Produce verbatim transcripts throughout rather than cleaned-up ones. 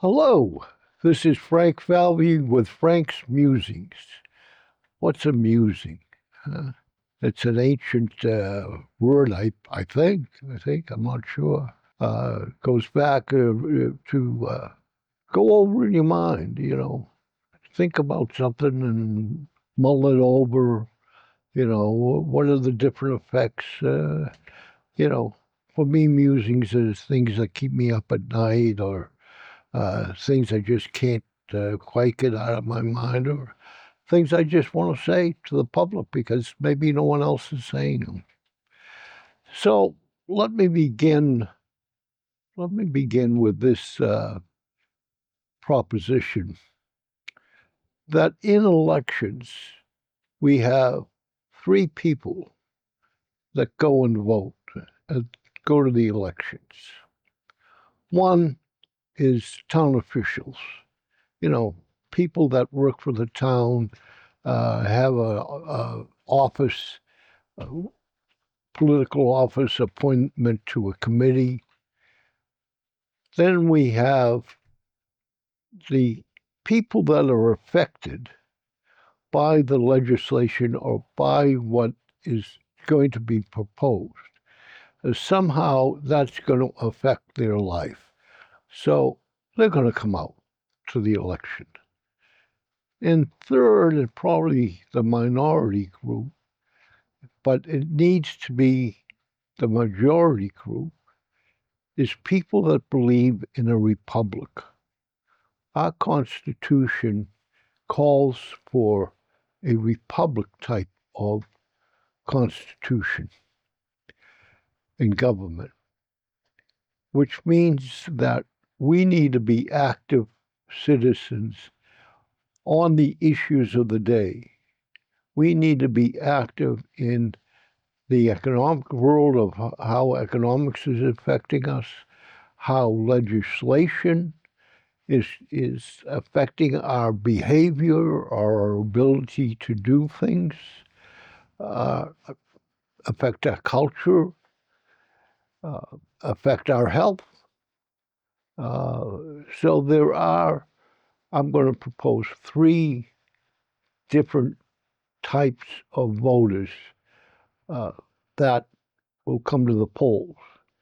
Hello, this is Frank Falvey with Frank's Musings. What's a musing? Uh, it's an ancient uh, word, I, I think. I think, I'm not sure. Uh, goes back uh, to uh, go over in your mind, you know, think about something and mull it over, you know, what are the different effects, uh, you know. For me, musings is things that keep me up at night or uh, things I just can't uh, quite get out of my mind, or things I just want to say to the public because maybe no one else is saying them. So let me begin. Let me begin with this uh, proposition that in elections we have three people that go and vote, uh, go to the elections. One is town officials, you know, people that work for the town, uh, have a, a office, a political office appointment to a committee. Then we have the people that are affected by the legislation or by what is going to be proposed. Uh, somehow that's going to affect their life. So they're going to come out to the election. And third, and probably the minority group, but it needs to be the majority group, is people that believe in a republic. Our Constitution calls for a republic type of constitution in government, which means that we need to be active citizens on the issues of the day. We need to be active in the economic world of how economics is affecting us, how legislation is is affecting our behavior, our ability to do things, uh, affect our culture, uh, affect our health. Uh, so there are, I'm going to propose three different types of voters uh, that will come to the polls.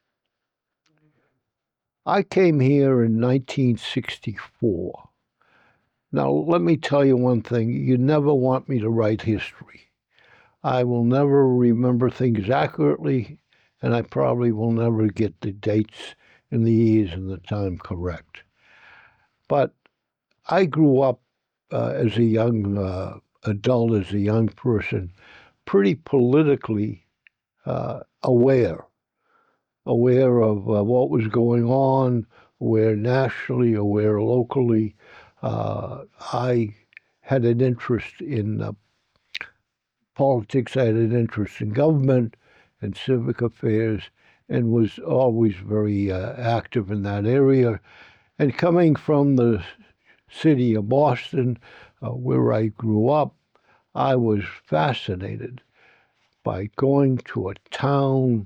I came here in nineteen sixty-four. Now, let me tell you one thing. You never want me to write history. I will never remember things accurately, and I probably will never get the dates and the years and the time correct. But I grew up uh, as a young uh, adult, as a young person, pretty politically uh, aware, aware of uh, what was going on, aware nationally, aware locally. Uh, I had an interest in uh, politics. I had an interest in government and civic affairs and was always very uh, active in that area. And coming from the city of Boston, uh, where I grew up, I was fascinated by going to a town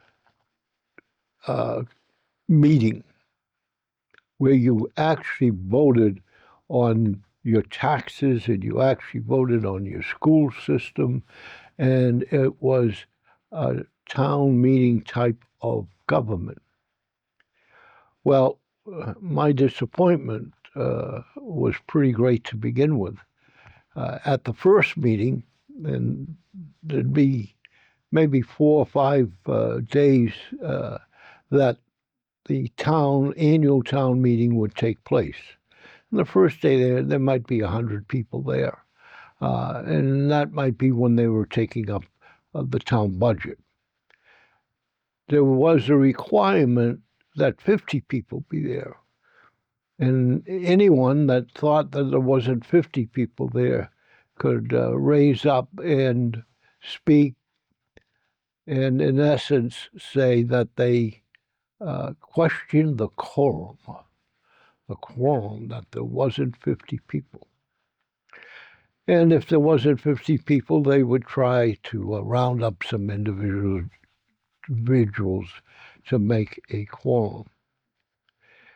uh, meeting where you actually voted on your taxes and you actually voted on your school system. And it was a town meeting type of government. Well, uh, my disappointment uh, was pretty great to begin with. Uh, at the first meeting, and there'd be maybe four or five uh, days uh, that the town annual town meeting would take place. And the first day there, there might be a hundred people there, uh, and that might be when they were taking up uh, the town budget. There was a requirement that fifty people be there, and anyone that thought that there wasn't fifty people there could uh, raise up and speak, and in essence say that they uh, questioned the quorum, the quorum that there wasn't fifty people. And if there wasn't fifty people, they would try to uh, round up some individual, individuals to make a quorum.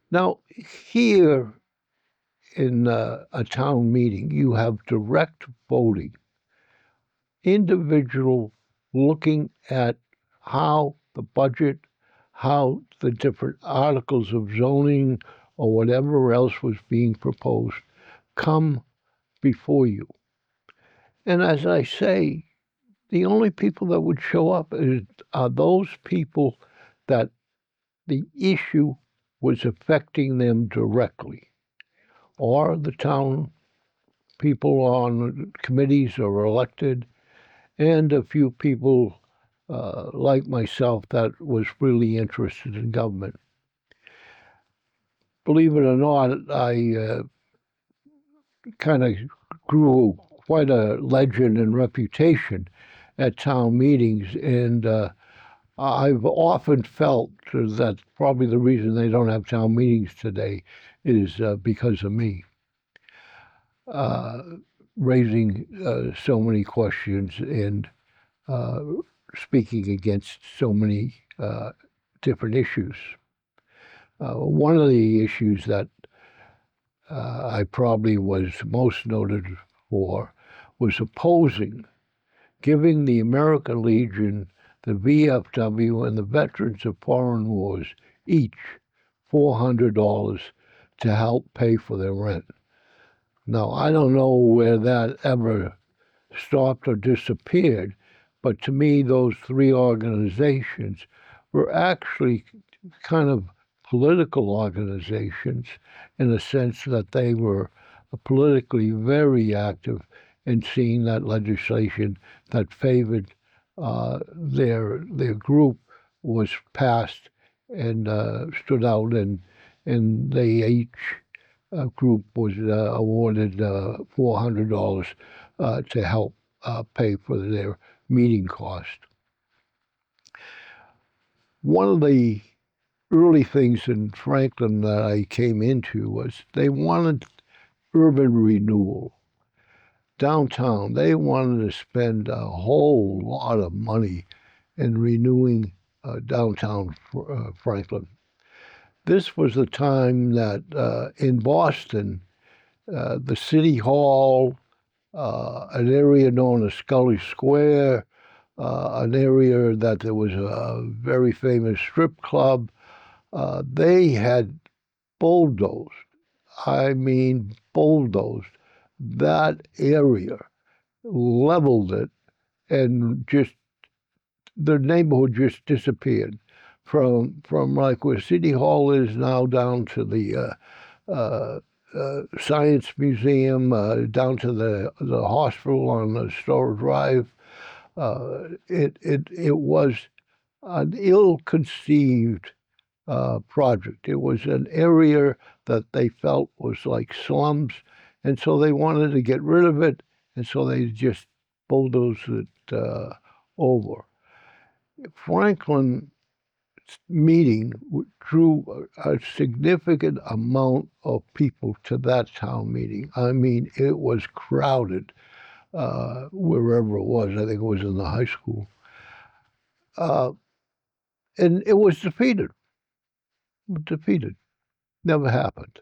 Now, here in uh, a town meeting, you have direct voting, individual looking at how the budget, how the different articles of zoning or whatever else was being proposed come before you. And as I say, the only people that would show up is, are those people that the issue was affecting them directly, or the town people on committees are elected, and a few people uh, like myself that was really interested in government. Believe it or not, I uh, kind of grew quite a legend and reputation at town meetings, and uh, I've often felt that probably the reason they don't have town meetings today is uh, because of me. Uh, raising uh, so many questions and uh, speaking against so many uh, different issues. Uh, one of the issues that uh, I probably was most noted for was opposing giving the American Legion, the V F W, and the Veterans of Foreign Wars each four hundred dollars to help pay for their rent. Now, I don't know where that ever stopped or disappeared, but to me, those three organizations were actually kind of political organizations in the sense that they were politically very active in seeing that legislation that favored uh, their their group was passed and uh, stood out, and and they each uh, group was uh, awarded uh, four hundred dollars uh, to help uh, pay for their meeting cost. One of the early things in Franklin that I came into was they wanted urban renewal. Downtown, they wanted to spend a whole lot of money in renewing uh, downtown uh, Franklin. This was the time that uh, in Boston, uh, the City Hall, uh, an area known as Scully Square, uh, an area that there was a very famous strip club, uh, they had bulldozed, I mean bulldozed, that area, leveled it, and just the neighborhood just disappeared from from like where City Hall is now down to the uh, uh, uh, Science Museum, uh, down to the the hospital on the Store Drive. Uh, it it it was an ill-conceived uh, project. It was an area that they felt was like slums, and so they wanted to get rid of it, and so they just bulldozed it uh, over. Franklin meeting drew a, a significant amount of people to that town meeting. I mean, it was crowded uh, wherever it was. I think it was in the high school. Uh, and it was defeated. Defeated. Never happened.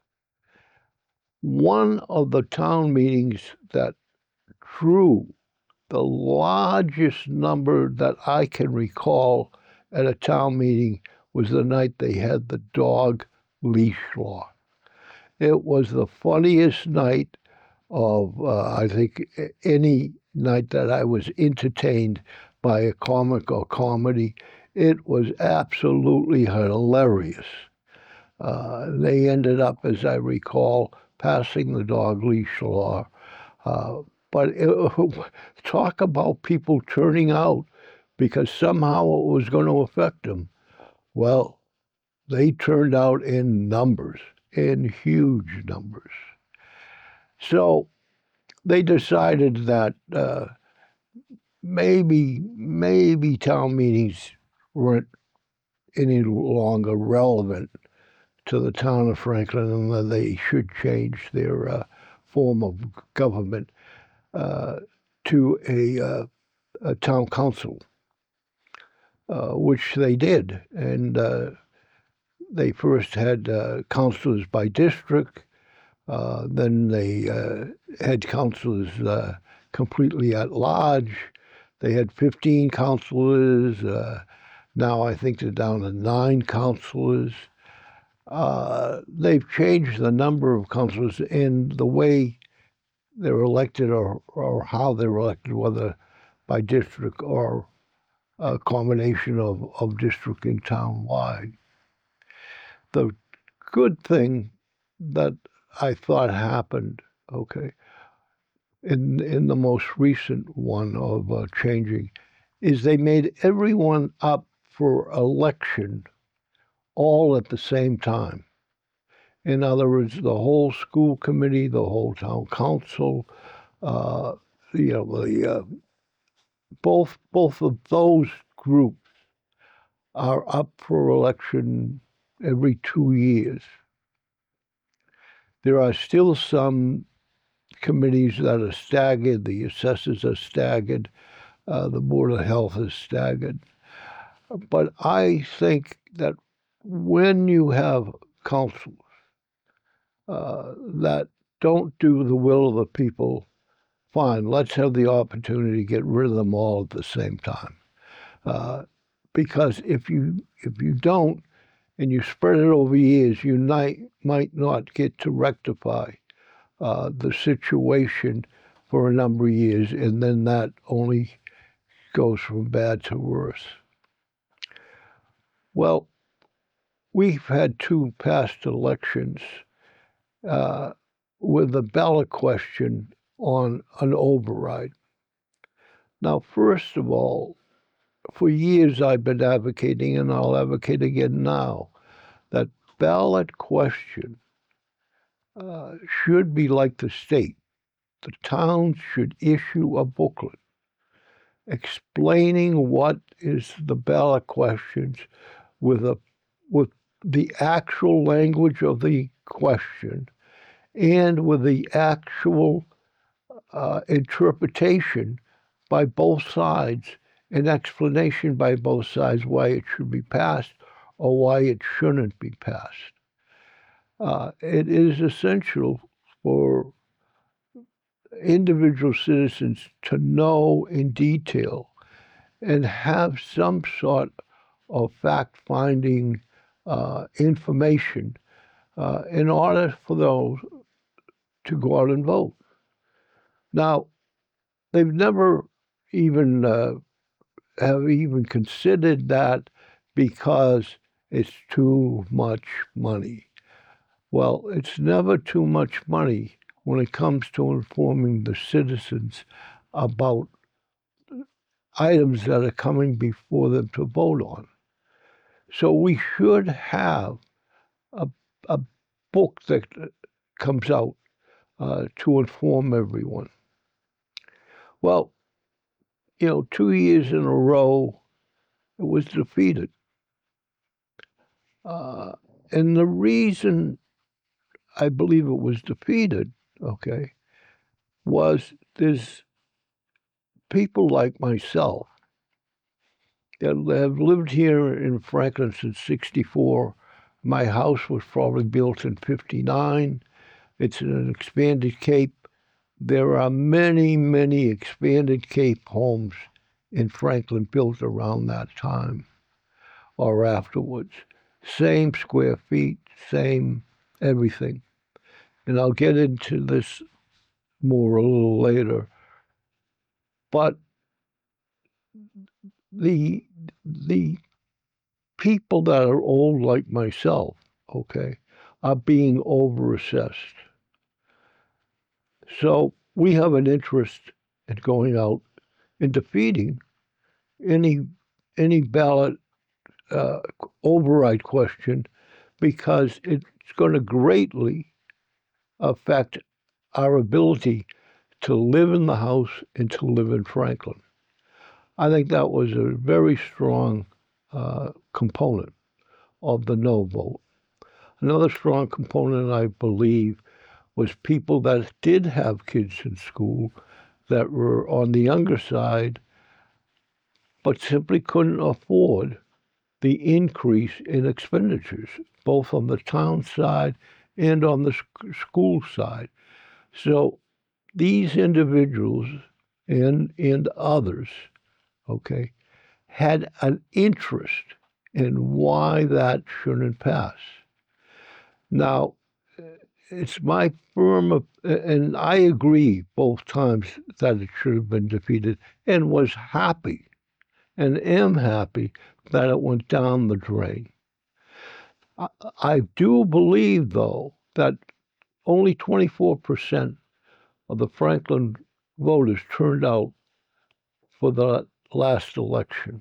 One of the town meetings that drew the largest number that I can recall at a town meeting was the night they had the dog leash law. It was the funniest night of, uh, I think, any night that I was entertained by a comic or comedy. It was absolutely hilarious. Uh, they ended up, as I recall, passing the dog leash law. Uh, but it, talk about people turning out because somehow it was going to affect them. Well, they turned out in numbers, in huge numbers. So they decided that uh, maybe, maybe town meetings weren't any longer relevant to the town of Franklin and that they should change their uh, form of government uh, to a, uh, a town council, uh, which they did. And uh, they first had uh, councilors by district, uh, then they uh, had councilors uh, completely at large. They had fifteen councilors. Uh, now I think they're down to nine councilors. Uh, they've changed the number of councilors in the way they're elected, or, or how they're elected, whether by district or a combination of, of district and town-wide. The good thing that I thought happened, okay, in in the most recent one of uh, changing, is they made everyone up for election all at the same time. In other words, the whole school committee, the whole town council, uh, you know, the uh, both both of those groups are up for election every two years. There are still some committees that are staggered. The assessors are staggered. Uh, the Board of Health is staggered. But I think that when you have councils uh, that don't do the will of the people, fine, let's have the opportunity to get rid of them all at the same time. Uh, because if you if you don't, and you spread it over years, you might, might not get to rectify uh, the situation for a number of years, and then that only goes from bad to worse. Well, we've had two past elections uh, with the ballot question on an override. Now, first of all, for years I've been advocating, and I'll advocate again now, that ballot question uh, should be like the state. The towns should issue a booklet explaining what is the ballot questions with a with the actual language of the question and with the actual uh, interpretation by both sides, an explanation by both sides why it should be passed or why it shouldn't be passed. Uh, it is essential for individual citizens to know in detail and have some sort of fact-finding uh, information uh, in order for those to go out and vote. Now, they've never even uh, have even considered that because it's too much money. Well, it's never too much money when it comes to informing the citizens about items that are coming before them to vote on. So we should have a, a book that comes out uh, to inform everyone. Well, you know, two years in a row, it was defeated. Uh, and the reason I believe it was defeated, okay, was there's people like myself that have lived here in Franklin since sixty-four. My house was probably built in fifty-nine. It's in an expanded Cape. There are many, many expanded Cape homes in Franklin built around that time or afterwards. Same square feet, same everything. And I'll get into this more a little later. But the the people that are old like myself, okay, are being overassessed. So we have an interest in going out and defeating any any ballot uh, override question, because it's going to greatly affect our ability to live in the house and to live in Franklin. I think that was a very strong uh, component of the no vote. Another strong component, I believe, was people that did have kids in school that were on the younger side, but simply couldn't afford the increase in expenditures, both on the town side and on the sc- school side. So these individuals and and others, okay, had an interest in why that shouldn't pass. Now, it's my firm, op- and I agree both times that it should have been defeated, and was happy and am happy that it went down the drain. I, I do believe, though, that only twenty-four percent of the Franklin voters turned out for the last election.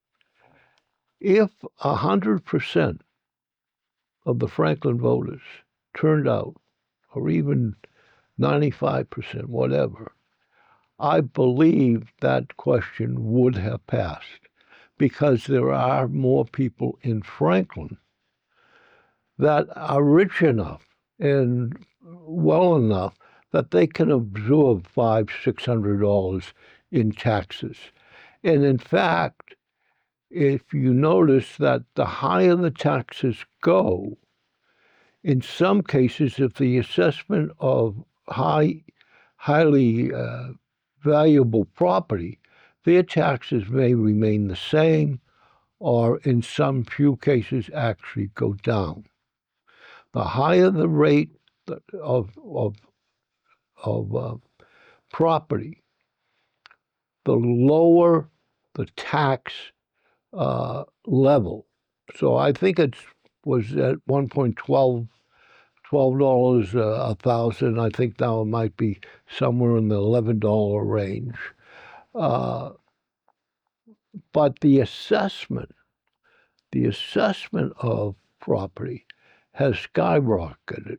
If one hundred percent of the Franklin voters turned out, or even ninety-five percent, whatever, I believe that question would have passed, because there are more people in Franklin that are rich enough and well enough that they can absorb five, six hundred dollars in taxes. And in fact, if you notice that the higher the taxes go, in some cases, if the assessment of high, highly uh, valuable property, their taxes may remain the same, or in some few cases actually go down. The higher the rate of of of uh, property, the lower the tax uh, level. So I think it was at one point twelve dollars a thousand. I think now it might be somewhere in the eleven dollar range. Uh, but the assessment, the assessment of property has skyrocketed.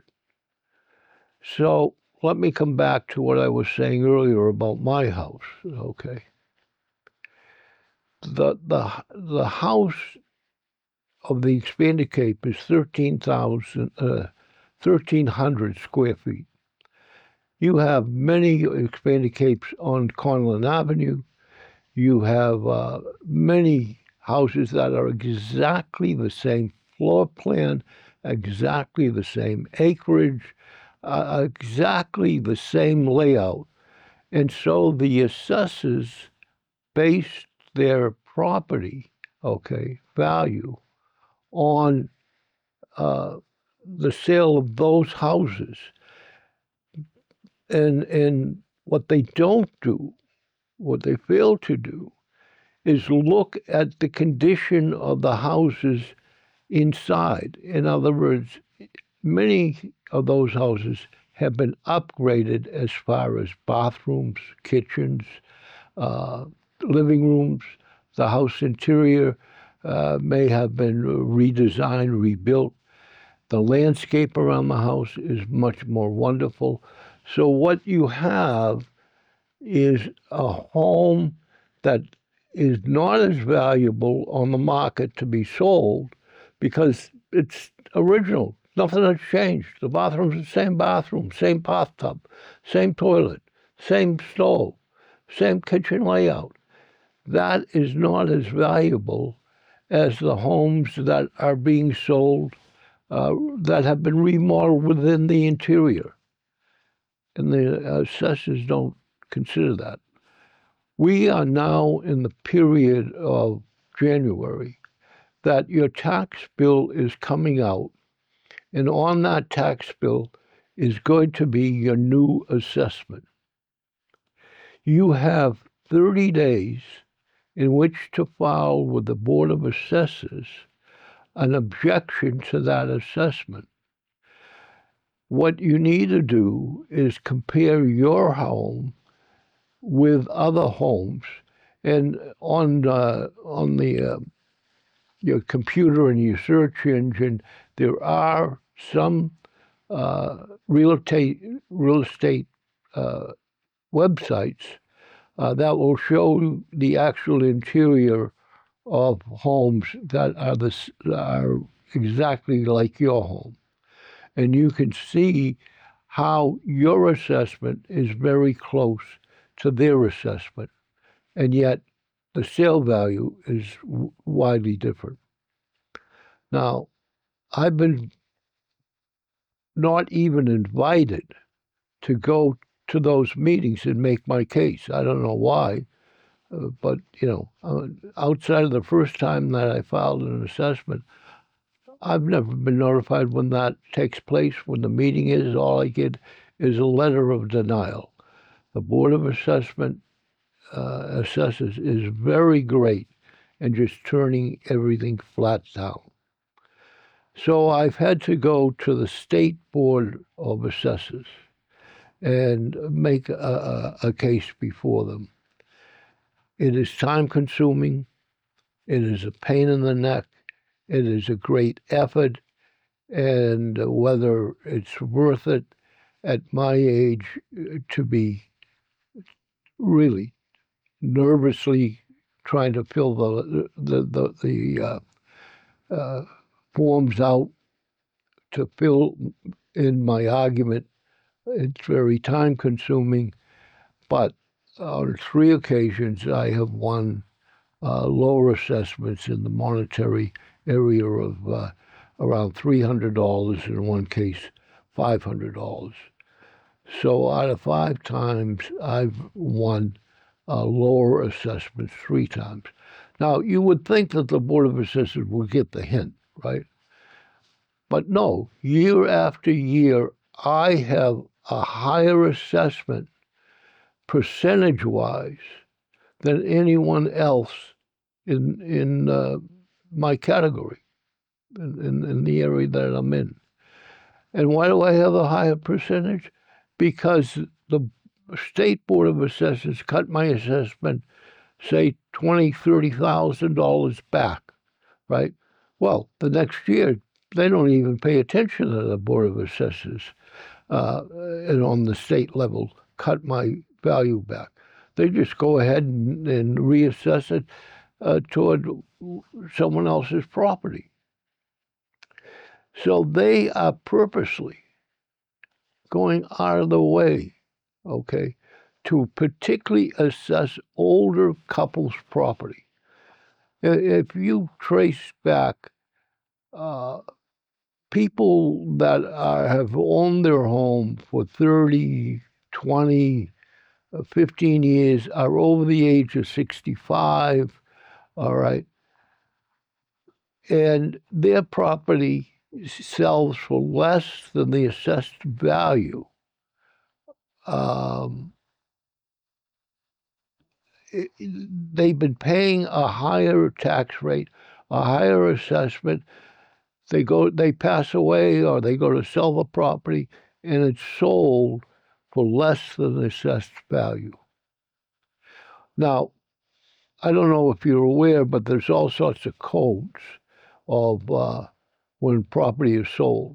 So let me come back to what I was saying earlier about my house. Okay, the the the house of the expanded Cape is thirteen thousand, uh, thirteen hundred square feet. You have many expanded Capes on Conlin Avenue. You have uh, many houses that are exactly the same floor plan, exactly the same acreage, uh, exactly the same layout. And so the assessors based their property, okay, value on uh, the sale of those houses. And, and what they don't do, what they fail to do, is look at the condition of the houses inside. In other words, many of those houses have been upgraded as far as bathrooms, kitchens, uh, living rooms. The house interior uh, may have been redesigned, rebuilt. The landscape around the house is much more wonderful. So what you have is a home that is not as valuable on the market to be sold because it's original. Nothing has changed. The bathroom's the same bathroom, same bathtub, same toilet, same stove, same kitchen layout. That is not as valuable as the homes that are being sold uh, that have been remodeled within the interior. And the assessors don't consider that. We are now in the period of January that your tax bill is coming out, and on that tax bill is going to be your new assessment. You have thirty days in which to file with the Board of Assessors an objection to that assessment. What you need to do is compare your home with other homes, and on uh, on the uh, your computer and your search engine, there are some uh, real estate real estate uh, websites uh, that will show the actual interior of homes that are this are exactly like your home, and you can see how your assessment is very close to their assessment, and yet the sale value is w- widely different. Now, I've been not even invited to go to those meetings and make my case. I don't know why, uh, but, you know, uh, outside of the first time that I filed an assessment, I've never been notified when that takes place, when the meeting is. All I get is a letter of denial. The Board of Assessment uh, assessors is very great in just turning everything flat down. So I've had to go to the State Board of Assessors and make a, a, a case before them. It is time consuming. It is a pain in the neck. It is a great effort. And whether it's worth it at my age to be really nervously trying to fill the the the, the uh, uh, forms out to fill in my argument. It's very time consuming, but on three occasions I have won uh, lower assessments in the monetary area of uh, around three hundred dollars, in one case five hundred dollars. So out of five times, I've won uh, lower assessments three times. Now, you would think that the Board of Assessors would get the hint, right? But no, year after year, I have a higher assessment percentage-wise than anyone else in in uh, my category, in, in, in the area that I'm in. And why do I have a higher percentage? Because the State Board of Assessors cut my assessment, say, twenty thousand, thirty thousand dollars back, right? Well, the next year, they don't even pay attention to the Board of Assessors uh, and on the state level cut my value back. They just go ahead and, and reassess it uh, toward someone else's property. So they are purposely going out of the way, okay, to particularly assess older couples' property. If you trace back uh, people that are, have owned their home for thirty, twenty, fifteen years, are over the age of sixty-five, all right, and their property sells for less than the assessed value. Um, it, they've been paying a higher tax rate, a higher assessment. They go, they pass away, or they go to sell the property, and it's sold for less than the assessed value. Now, I don't know if you're aware, but there's all sorts of codes of uh, when property is sold.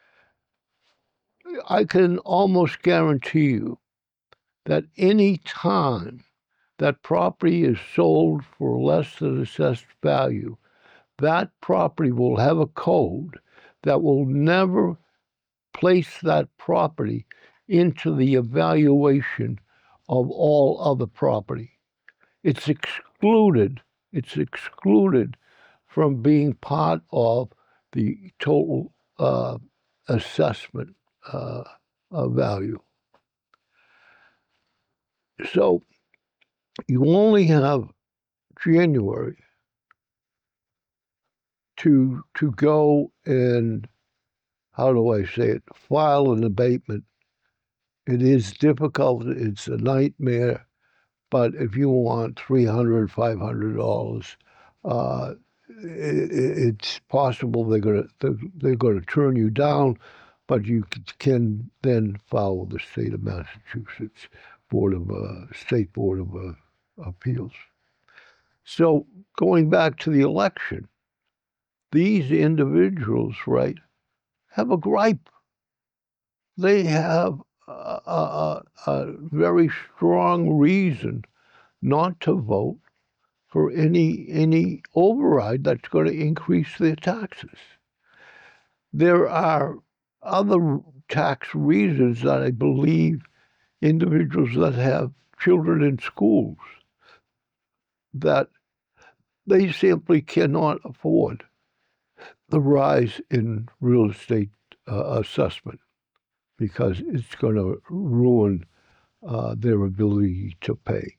I can almost guarantee you that any time that property is sold for less than assessed value, that property will have a code that will never place that property into the evaluation of all other property. It's excluded, it's excluded from being part of the total uh, assessment uh, of value. So you only have January to to go and, how do I say it, file an abatement. It is difficult, it's a nightmare, but if you want three hundred dollars, five hundred dollars, uh, it, it's possible they're going to they're going to turn you down, but you can then file with the state of Massachusetts Board of uh, State Board of uh, Appeals. So going back to the election, these individuals, right, have a gripe. They have a, a, a very strong reason not to vote for any any override that's going to increase their taxes. There are other tax reasons that I believe individuals that have children in schools that they simply cannot afford. the rise in real estate uh, assessment, because it's going to ruin uh, their ability to pay.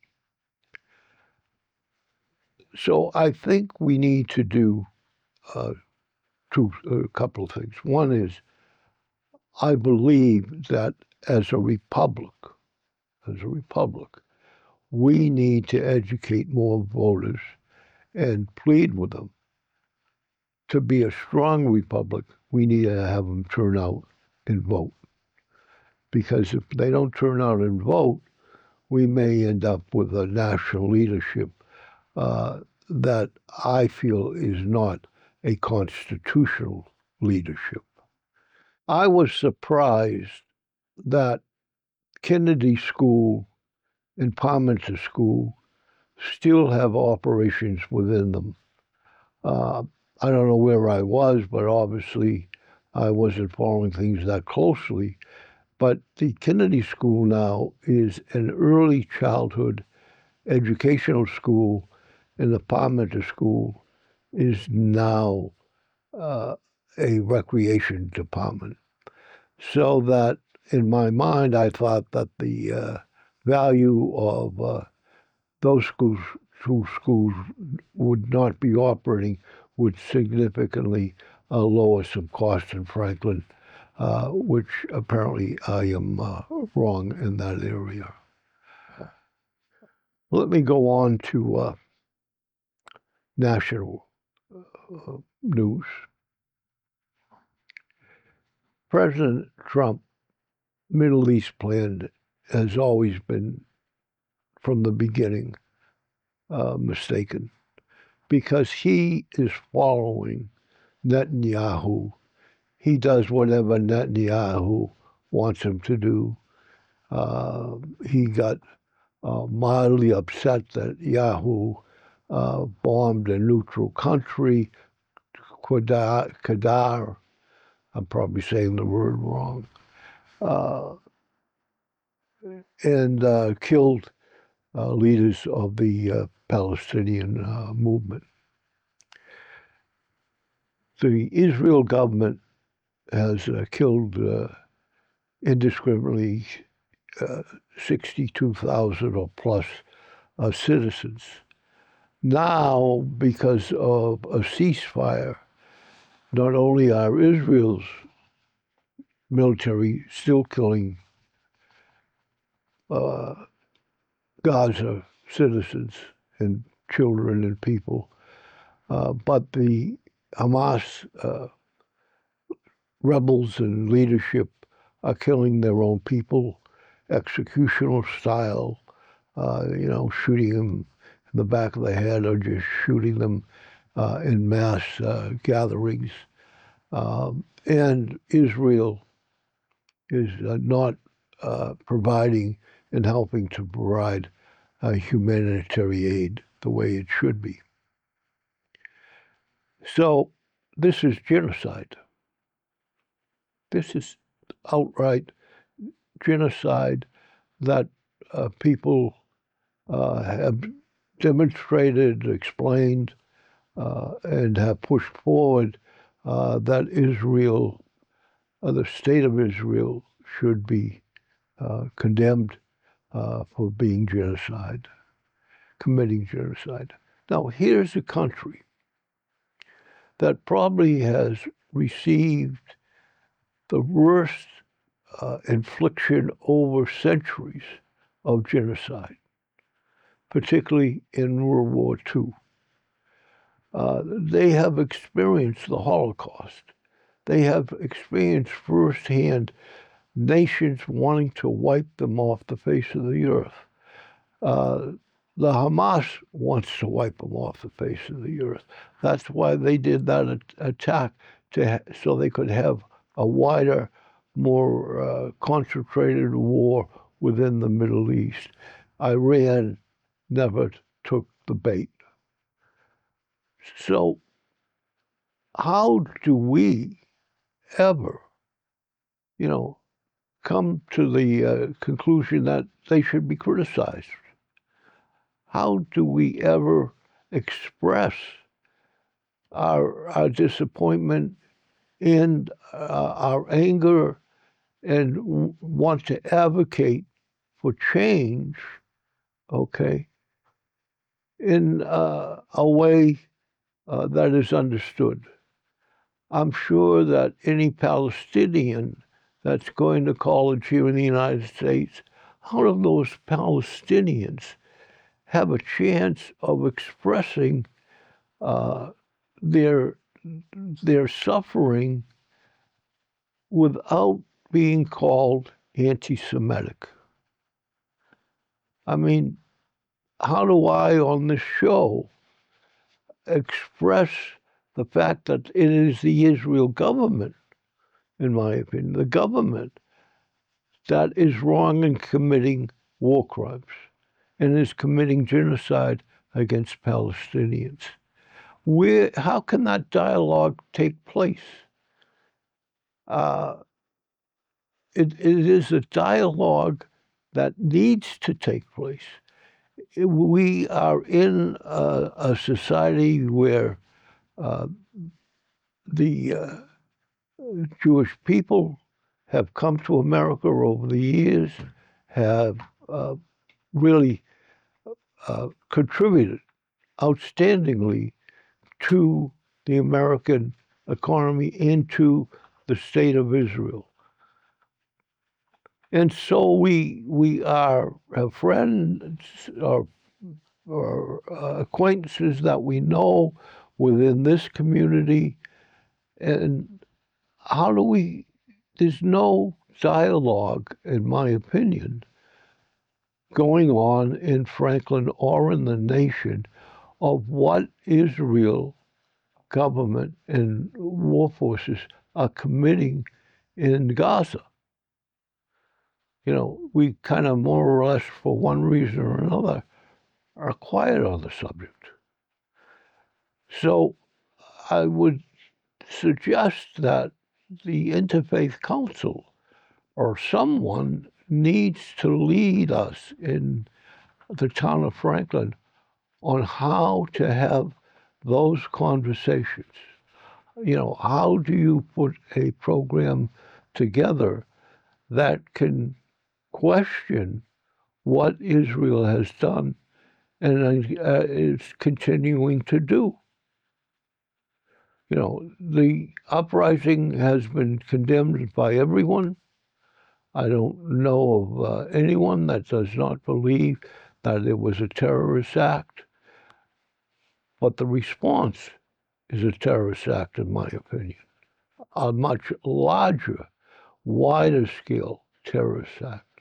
So I think we need to do uh, two, a couple of things. One is, I believe that as a republic, as a republic, we need to educate more voters and plead with them. To be a strong republic, we need to have them turn out and vote. Because if they don't turn out and vote, we may end up with a national leadership uh, that I feel is not a constitutional leadership. I was surprised that Kennedy School and Parmenter School still have operations within them. Uh, I don't know where I was, but obviously I wasn't following things that closely. But the Kennedy School now is an early childhood educational school, and the Parmenter School is now uh, a recreation department. So that in my mind, I thought that the uh, value of uh, those schools, two schools would not be operating, would significantly uh, lower some costs in Franklin, uh, which apparently I am uh, wrong in that area. Let me go on to uh, national uh, news. President Trump, Middle East plan has always been, from the beginning, uh, mistaken, because he is following Netanyahu. He does whatever Netanyahu wants him to do. Uh, he got uh, mildly upset that Yahoo uh, bombed a neutral country, Qadar, Qadar. I'm probably saying the word wrong, uh, and uh, killed uh, leaders of the uh, Palestinian uh, movement. The Israel government has uh, killed uh, indiscriminately uh, sixty-two thousand or plus uh, citizens. Now, because of a ceasefire, not only are Israel's military still killing uh, Gaza citizens and children and people, uh, but the Hamas uh, rebels and leadership are killing their own people, executional style, uh, you know, shooting them in the back of the head or just shooting them uh, in mass uh, gatherings. Um, and Israel is uh, not uh, providing and helping to provide uh, humanitarian aid the way it should be. So this is genocide. This is outright genocide that uh, people uh, have demonstrated, explained, uh, and have pushed forward uh, that Israel, uh, the state of Israel, should be uh, condemned uh, for being genocide, committing genocide. Now, here's a country that probably has received the worst uh, infliction over centuries of genocide, particularly in World War Two. Uh, they have experienced the Holocaust. They have experienced firsthand nations wanting to wipe them off the face of the earth. Uh, the Hamas wants to wipe them off the face of the earth. That's why they did that attack, to ha- so they could have a wider, more uh, concentrated war within the Middle East. Iran never took the bait. So how do we ever, you know, come to the uh, conclusion that they should be criticized? How do we ever express our, our disappointment and uh, our anger and w- want to advocate for change, okay, in uh, a way uh, that is understood. I'm sure that any Palestinian that's going to college here in the United States, how do those Palestinians have a chance of expressing uh, their their suffering without being called anti-Semitic? I mean, how do I on this show express the fact that it is the Israel government, in my opinion, the government that is wrong in committing war crimes and is committing genocide against Palestinians? Where, how can that dialogue take place? Uh, it, it is a dialogue that needs to take place. We are in a, a society where uh, the uh, Jewish people have come to America over the years, have uh, really uh, contributed outstandingly to the American economy and to the state of Israel. And so we we are uh, friends or, or uh, acquaintances that we know within this community. And how do we, there's no dialogue, in my opinion, going on in Franklin or in the nation of what Israel government and war forces are committing in Gaza. You know, we kind of more or less, for one reason or another, are quiet on the subject. So I would suggest that the Interfaith Council or someone needs to lead us in the town of Franklin on how to have those conversations. You know, how do you put a program together that can question what Israel has done and uh, is continuing to do? You know, the uprising has been condemned by everyone. I don't know of uh, anyone that does not believe that it was a terrorist act. But the response is a terrorist act, in my opinion, a much larger, wider scale terrorist act.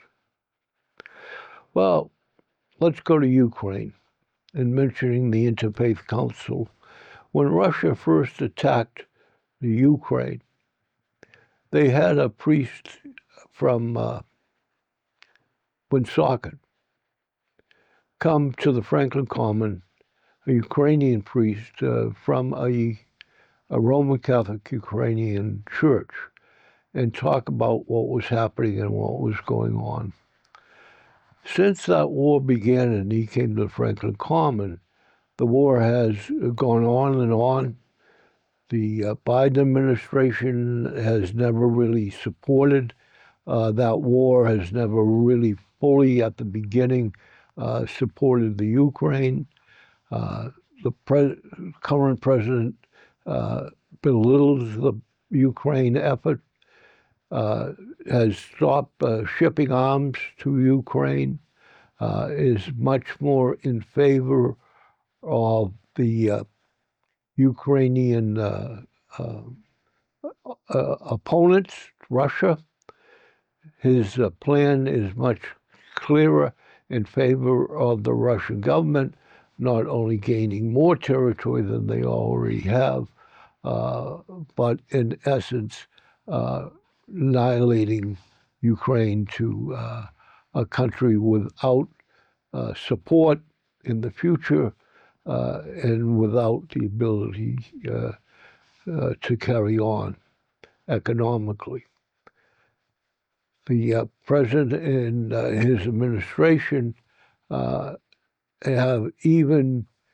Well, let's go to Ukraine and mentioning the Interfaith Council. When Russia first attacked the Ukraine, they had a priest from uh, Woonsocket come to the Franklin Common, a Ukrainian priest uh, from a, a Roman Catholic Ukrainian church, and talk about what was happening and what was going on. Since that war began and he came to Franklin Common, the war has gone on and on. The uh, Biden administration has never really supported uh, that war, has never really fully at the beginning uh, supported the Ukraine. Uh, the pre- current president uh, belittles the Ukraine effort, uh, has stopped uh, shipping arms to Ukraine, uh, is much more in favor of the uh, Ukrainian uh, uh, uh, opponents, Russia. His uh, plan is much clearer in favor of the Russian government, not only gaining more territory than they already have, uh, but in essence, uh, annihilating Ukraine to uh, a country without uh, support in the future uh, and without the ability uh, uh, to carry on economically. The uh, president and uh, his administration uh, have even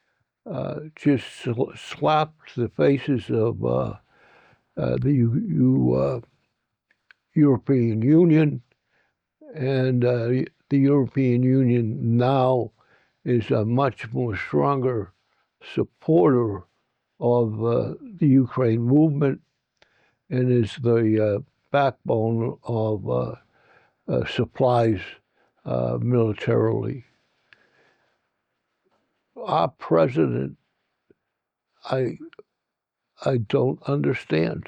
uh, just sl- slapped the faces of uh, uh, the U- U- uh, European Union, and uh, the European Union now is a much more stronger supporter of uh, the Ukraine movement and is the uh, backbone of uh, uh, supplies uh, militarily. Our president, I, I don't understand.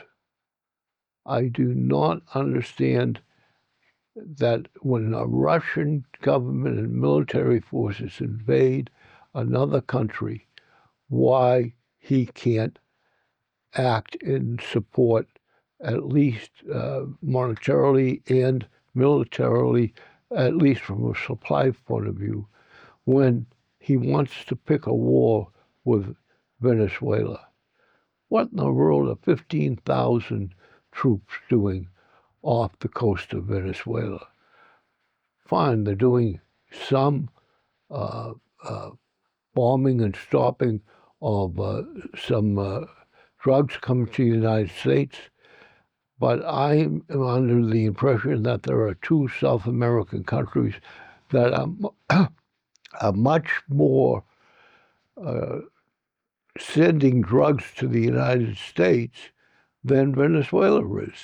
I do not understand that when a Russian government and military forces invade another country, why he can't act in support, at least uh, monetarily and militarily, at least from a supply point of view, when he wants to pick a war with Venezuela. What in the world are fifteen thousand troops doing off the coast of Venezuela? Fine, they're doing some uh, uh, bombing and stopping of uh, some uh, drugs coming to the United States, but I am under the impression that there are two South American countries that are, are much more uh, sending drugs to the United States than Venezuela is.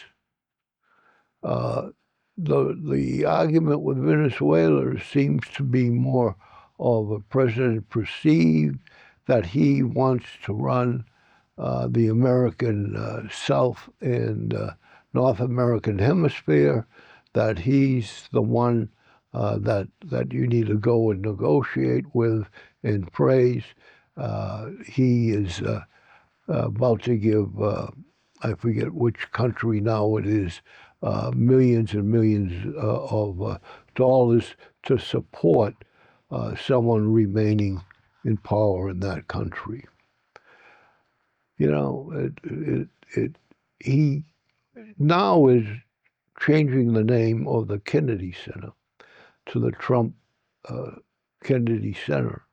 Uh, the the argument with Venezuela seems to be more of a president perceived that he wants to run uh, the American uh, South and uh, North American hemisphere, that he's the one uh, that that you need to go and negotiate with and praise. Uh, he is uh, about to give, uh, I forget which country now it is, uh, millions and millions uh, of uh, dollars to support uh, someone remaining in power in that country. You know, it, it, it, he now is changing the name of the Kennedy Center to the Trump uh, Kennedy Center.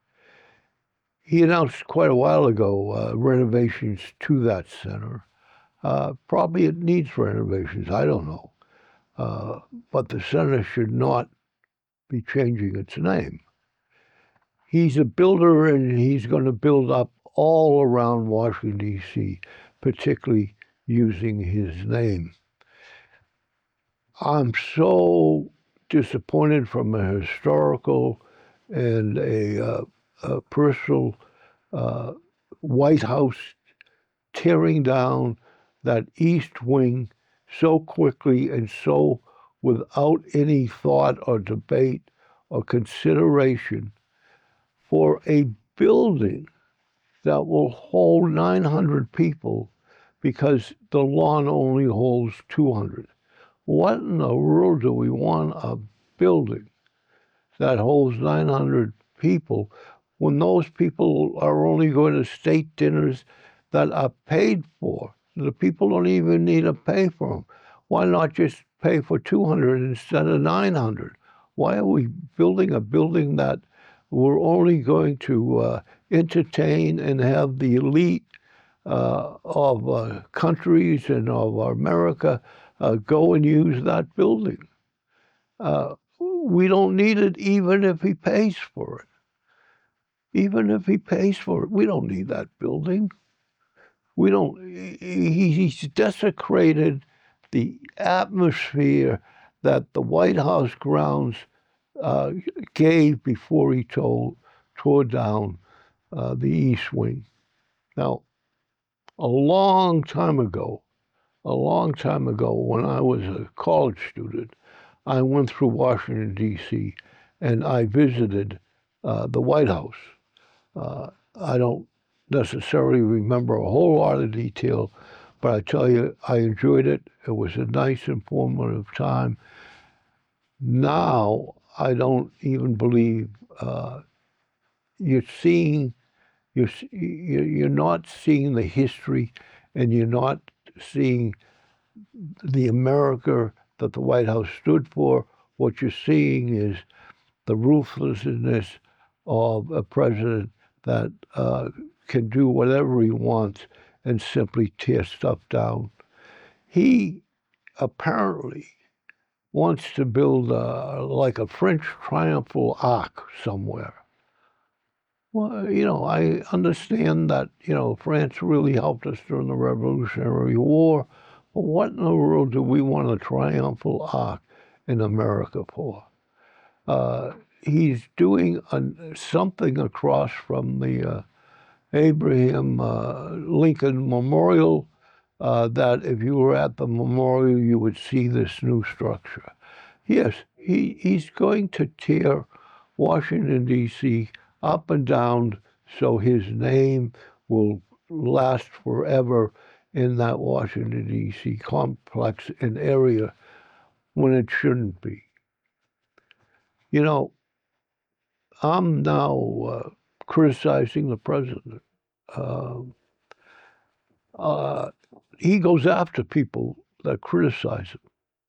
He announced quite a while ago uh, renovations to that center. Uh, probably it needs renovations, I don't know. Uh, but the center should not be changing its name. He's a builder, and he's going to build up all around Washington, D C, particularly using his name. I'm so disappointed from a historical and a, uh, a personal uh, White House tearing down that East Wing so quickly and so without any thought or debate or consideration for a building that will hold nine hundred people because the lawn only holds two hundred. What in the world do we want a building that holds nine hundred people when those people are only going to state dinners that are paid for? The people don't even need to pay for them. Why not just pay for two hundred instead of nine hundred? Why are we building a building that we're only going to uh, entertain and have the elite uh, of uh, countries and of America uh, go and use that building? Uh, we don't need it even if he pays for it. Even if he pays for it, we don't need that building. We don't, he, he's desecrated the atmosphere that the White House grounds uh, gave before he told, tore down uh, the East Wing. Now, a long time ago, a long time ago, when I was a college student, I went through Washington, D C, and I visited uh, the White House. Uh, I don't necessarily remember a whole lot of detail, but I tell you, I enjoyed it. It was a nice, informative time. Now, I don't even believe uh, you're seeing, you're, you're not seeing the history, and you're not seeing the America that the White House stood for. What you're seeing is the ruthlessness of a president that uh, can do whatever he wants and simply tear stuff down. He apparently wants to build a, like a French triumphal arc somewhere. Well, you know, I understand that, you know, France really helped us during the Revolutionary War. But what in the world do we want a triumphal arc in America for? Uh, he's doing a, something across from the uh, Abraham uh, Lincoln Memorial uh, that if you were at the memorial, you would see this new structure. Yes, he, he's going to tear Washington, D C up and down so his name will last forever in that Washington, D C complex and area when it shouldn't be. You know, I'm now uh, criticizing the president. Uh, uh, he goes after people that criticize him.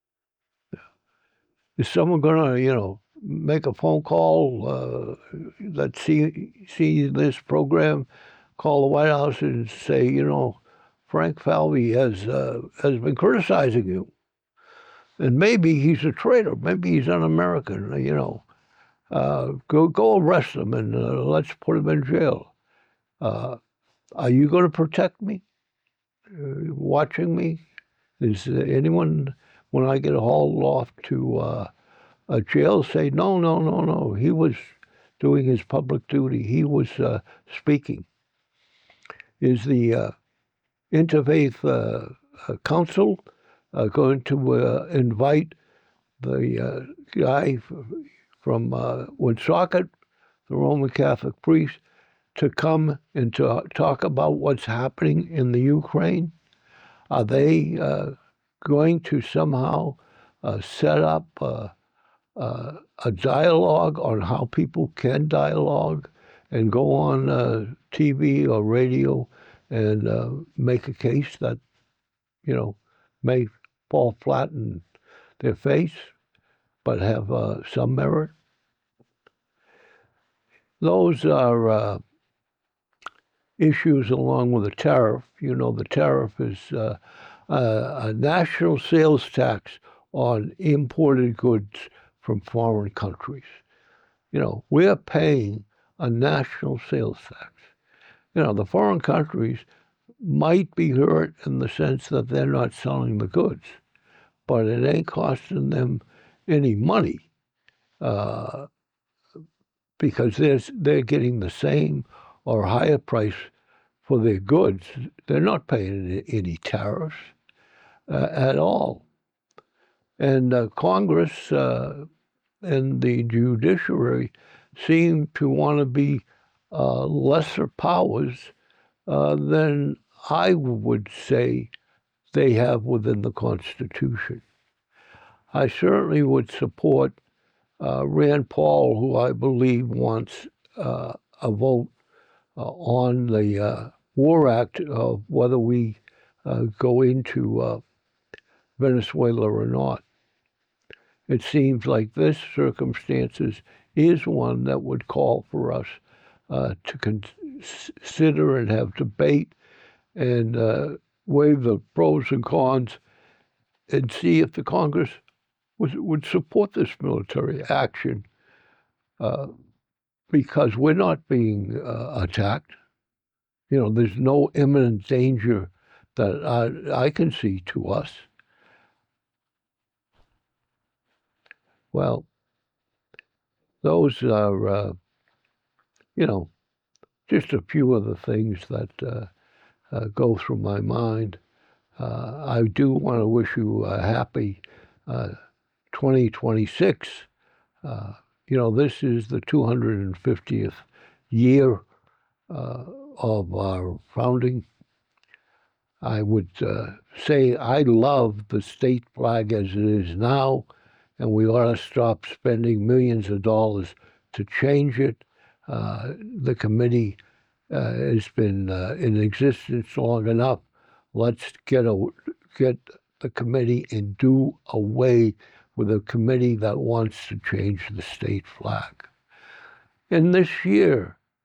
Is someone going to, you know, make a phone call uh, that see see this program, call the White House and say, you know, Frank Falvey has uh, has been criticizing you, and maybe he's a traitor, maybe he's un-American, you know. Uh, go go arrest him and uh, let's put him in jail. Uh, are you going to protect me? Uh, watching me? Is anyone, when I get hauled off to uh, a jail, say, no, no, no, no, he was doing his public duty. He was uh, speaking. Is the uh, Interfaith uh, uh, Council uh, going to uh, invite the uh, guy from uh, Woonsocket, the Roman Catholic priest, to come and to talk about what's happening in the Ukraine? Are they uh, going to somehow uh, set up uh, uh, a dialogue on how people can dialogue and go on uh, T V or radio and uh, make a case that, you know, may fall flat in their face, but have uh, some merit? Those are uh, issues along with the tariff. You know, the tariff is uh, uh, a national sales tax on imported goods from foreign countries. You know, we're paying a national sales tax. You know, the foreign countries might be hurt in the sense that they're not selling the goods, but it ain't costing them any money uh, because they're, they're getting the same or higher price for their goods. They're not paying any tariffs uh, at all. And uh, Congress uh, and the judiciary seem to want to be uh, lesser powers uh, than I would say they have within the Constitution. I certainly would support uh, Rand Paul, who I believe wants uh, a vote uh, on the uh, War Act of whether we uh, go into uh, Venezuela or not. It seems like this circumstances is one that would call for us uh, to consider and have debate and uh, weigh the pros and cons and see if the Congress was, would support this military action uh, because we're not being uh, attacked. You know, there's no imminent danger that I, I can see to us. Well, those are, uh, you know, just a few of the things that uh, uh, go through my mind. Uh, I do want to wish you a happy uh, twenty twenty-six. Uh, you know, this is the two hundred fiftieth year uh, of our founding. I would uh, say I love the state flag as it is now, and we ought to stop spending millions of dollars to change it. Uh, the committee uh, has been uh, in existence long enough. Let's get a, get the committee and do away with a committee that wants to change the state flag. And this year,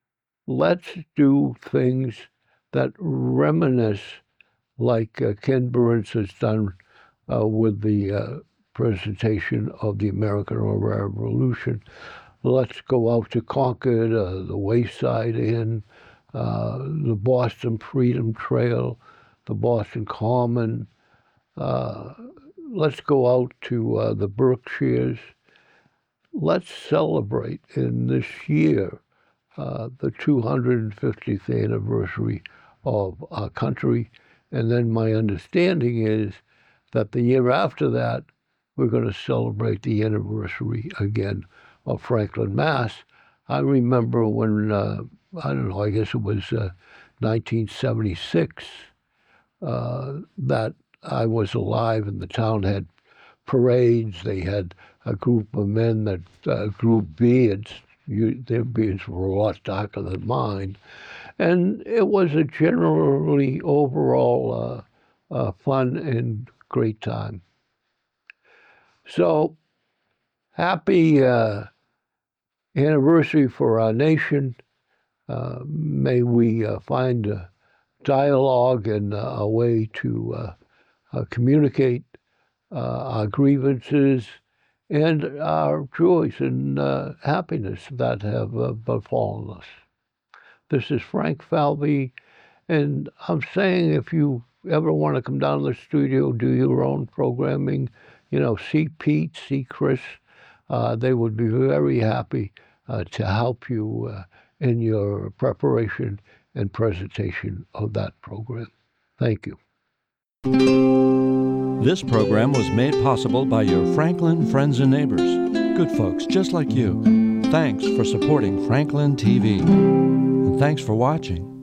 let's do things that reminisce, like uh, Ken Burns has done uh, with the uh, presentation of the American Revolution. Let's go out to Concord, uh, the Wayside Inn, uh, the Boston Freedom Trail, the Boston Common. Uh, let's go out to uh, the Berkshires. Let's celebrate in this year uh, the two hundred fiftieth anniversary of our country. And then my understanding is that the year after that, we're going to celebrate the anniversary again of Franklin, Mass. I remember when, uh, I don't know, I guess it was uh, nineteen seventy-six, uh, that I was alive and the town had parades. They had a group of men that uh, grew beards. You, their beards were a lot darker than mine. And it was a generally overall uh, uh, fun and great time. So happy uh, anniversary for our nation. Uh, may we uh, find a dialogue and uh, a way to uh, uh, communicate uh, our grievances and our joys and uh, happiness that have uh, befallen us. This is Frank Falvey, and I'm saying if you ever want to come down to the studio, do your own programming, you know, see Pete, see Chris. Uh, they would be very happy uh, to help you uh, in your preparation and presentation of that program. Thank you. This program was made possible by your Franklin friends and neighbors, good folks just like you. Thanks for supporting Franklin T V. And thanks for watching.